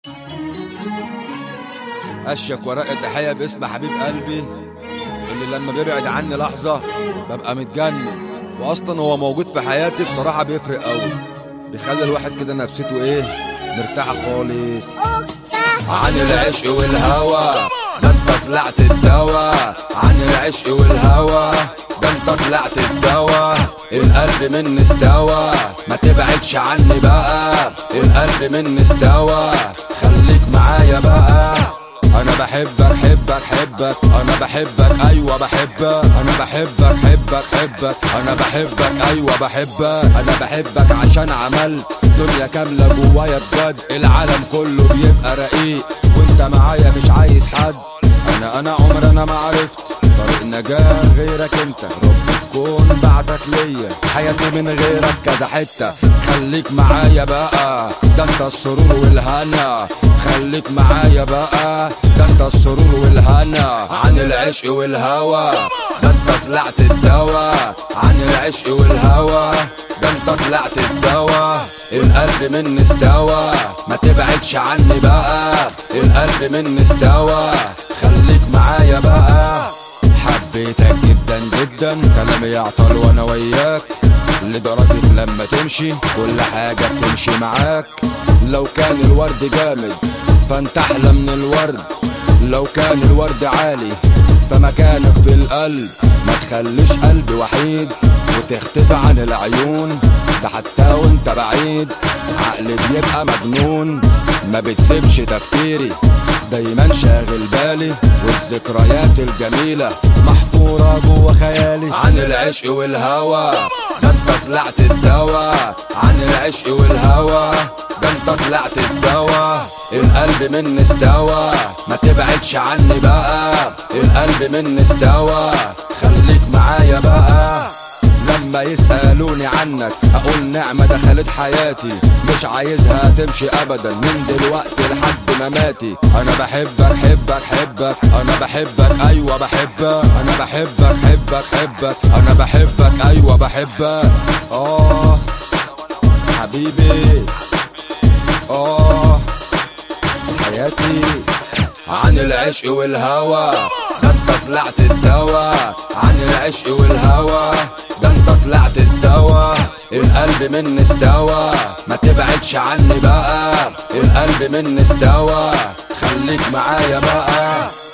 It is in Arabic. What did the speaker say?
اشيك ورقة تحية باسم حبيب قلبي اللي لما بيبعد عني لحظة ببقى متجنن، واصلا هو موجود في حياتي بصراحة بيفرق قوي، بيخلي الواحد كده نفسيته مرتاحة خالص. عن العشق والهوى ده انت طلعت الدوا، عن العشق والهوى ده انت طلعت الدوا، القلب مني استوى ما تبعدش عني بقى، القلب مني استوى خليك معايا بقى. انا بحبك حبك حبك، انا بحبك ايوه بحبك، انا بحبك حبك حبك، انا بحبك ايوه بحبك، انا بحبك عشان عملت دنيا كامله جوايا بجد، العالم كله بيبقى رقيق وانت معايا مش عايز حد. انا عمر انا ما عرفت طريق نجاة غيرك انت، رب تكون بعتك ليا حياتي من غيرك كذا حته، خليك معايا بقى ده انت السرور والهنا، خليك معايا بقى ده انت السرور والهنا. عن العشق والهوى ده انت طلعت الدوا، عن العشق والهوى ده انت طلعت الدوا، القلب مني استوى ما تبعدش عني بقى، القلب مني استوى خليك معايا بقى. حبيتك جدا جدا كلامي يعطل وانا وياك، لدرجة لما تمشي كل حاجة بتمشي معاك، لو كان الورد جامد فانت احلى من الورد، لو كان الورد عالي فمكانك في القلب، ما تخليش قلبي وحيد وتختفي عن العيون، ده حتى وانت بعيد عقلي بيبقى مجنون، ما بتسيبش تفكيري دايما شاغل بالي، والذكريات الجميلة محفورة جوا خيالي. عن العشق والهوى ده انت طلعت الدوا، عن العشق والهوى ده انت طلعت الدوا، القلب مني استوى ما تبعدش عني بقى، القلب مني استوى خليك معايا بقى. لما يسألوني عنك اقول نعمة دخلت حياتي، مش عايزها تمشي ابدا من دلوقتي لحد مماتي، انا بحبك حبك حبك، انا بحبك ايوه بحبك، انا بحبك حبك حبك، انا بحبك ايوه بحبك. حبيبي حياتي. عن العشق والهوى ده انت طلعت الدوا، عن العشق والهوى ده انت طلعت الدوا، القلب مني استوى ما تبعدش عني بقى، القلب مني استوى خليك معايا بقى.